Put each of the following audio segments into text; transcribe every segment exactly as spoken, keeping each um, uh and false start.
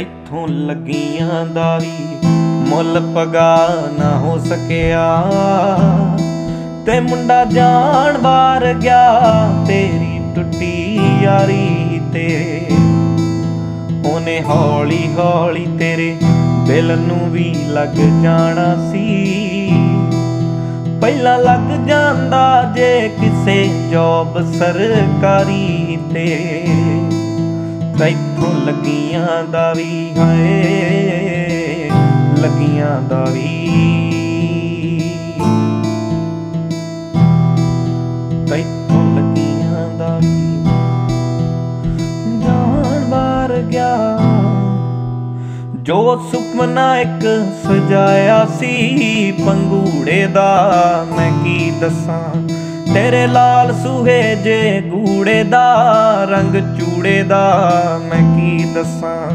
ਤੈਥੋਂ ਲੱਗੀਆਂ ਦਾ ਵੀ ਮੁੱਲ ਪਗਾ ਨਾ ਹੋ ਸਕਿਆ। ਤੇ ਮੁੰਡਾ ਜਾਣ ਬਾਰ ਗਿਆ ਤੇਰੀ ਟੁੱਟੀ ਯਾਰੀ ਤੇ। ਉਹਨੇ ਹੌਲੀ ਹੌਲੀ ਤੇਰੇ ਦਿਲ ਨੂੰ ਵੀ ਲੱਗ ਜਾਣਾ ਸੀ। ਪਹਿਲਾਂ ਲੱਗ ਜਾਂਦਾ ਜੇ ਕਿਸੇ ਜੋਬ ਸਰਕਾਰੀ ਤੇ। ਤੈਥੋਂ ਲੱਗੀਆਂ ਦਾ ਵੀ ਹਾਏ ਲੱਗੀਆਂ ਦਾ ਵੀ। ਤੈਥੋਂ ਲੱਗੀਆਂ ਦਾ ਵੀ ਜਾਣ ਬਾਰ ਗਿਆ। ਜੋ ਸੁਪਨਾ ਇੱਕ ਸਜਾਇਆ ਸੀ ਪੰਗੂੜੇ ਦਾ ਮੈਂ ਕੀ ਦੱਸਾਂ। ਤੇਰੇ ਲਾਲ ਸੂਹੇ ਜੇ ਗੂੜੇ ਦਾ ਰੰਗ ਚੂੜੇ ਦਾ ਮੈਂ ਕੀ ਦੱਸਾਂ।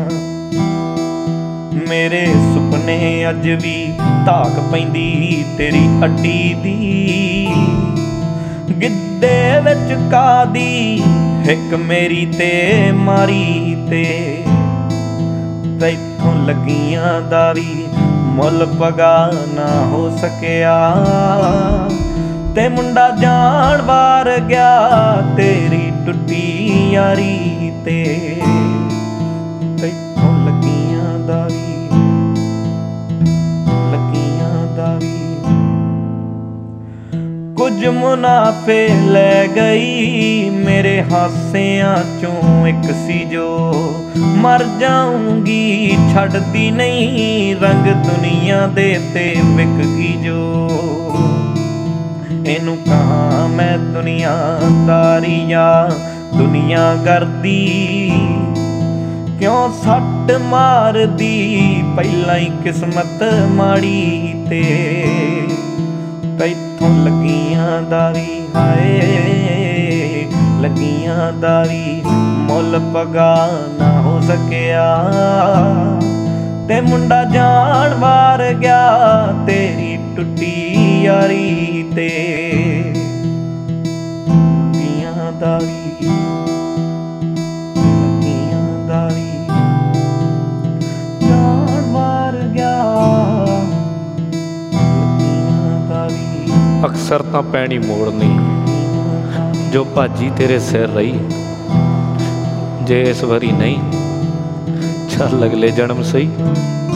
ਮੇਰੇ ਸੁਪਨੇ ਅੱਜ ਵੀ ਧਾਕ ਪੈਂਦੀ ਤੇਰੀ ਅੱਡੀ ਦੀ। ਗਿੱਧੇ ਵਿੱਚ ਕਾਦੀ ਹਿੱਕ ਮੇਰੀ ਤੇ ਮਾਰੀ ਤੇ। ਤੈਥੋਂ ਲੱਗੀਆਂ ਦਾ ਵੀ ਮੁੱਲ ਪਗਾ ਨਾ ਹੋ ਸਕਿਆ। ਤੇ ਮੁੰਡਾ ਜਾਣ ਬਾਰ ਗਿਆ ਤੇਰੀ ਟੁੱਟੀ ਯਾਰੀ ਤੇ। ਤੈਥੋਂ ਲੱਗੀਆਂ ਦਾ ਵੀ ਲੱਗੀਆਂ ਦਾ ਵੀ। ਕੁਝ ਮੁਨਾਫੇ ਲੈ ਗਈ ਮੇਰੇ ਹਾਸਿਆਂ ਚੋਂ ਇੱਕ ਸੀ ਜੋ। ਮਰ ਜਾਊਂਗੀ ਛੱਡਦੀ ਨਹੀਂ ਰੰਗ ਦੁਨੀਆ ਦੇ ਤੇ ਵਿਕ ਗਈ ਜੋ। ਇਹਨੂੰ ਕਹਾਂ ਮੈਂ ਦੁਨੀਆਦਾਰੀਆ ਦੁਨੀਆ ਕਰਦੀ। ਕਿਉਂ ਸੱਟ ਮਾਰਦੀ ਪਹਿਲਾਂ ਹੀ ਕਿਸਮਤ ਮਾੜੀ ਤੇ। ਤੈਥੋਂ ਲੱਗੀਆਂ ਦਾ ਵੀ ਹਾਏ ਲੱਗੀਆਂ ਦਾ ਵੀ ਮੁੱਲ ਪਗਾ ਨਾ ਹੋ ਸਕਿਆ। ਤੇ ਮੁੰਡਾ ਜਾਣ ਬਾਰ ਗਿਆ ਤੇਰੀ ਟੁੱਟੀ ਯਾਰੀ ਤੇ। ਲੱਗੀਆਂ ਦਾ ਵੀ ਲੱਗੀਆਂ ਦਾ ਵੀ ਜਾਣ ਬਾਰ ਗਿਆ ਲੱਗੀਆਂ ਦਾ ਵੀ। ਅਕਸਰ ਤਾਂ ਪੈਣੀ ਮੋੜਨੀ ਜੋ ਭਾਜੀ ਤੇਰੇ ਸਿਰ ਰਹੀ। ਜੇ ਇਸ ਵਾਰੀ ਨਹੀਂ ਚੱਲ ਅਗਲੇ ਜਨਮ ਸਹੀ।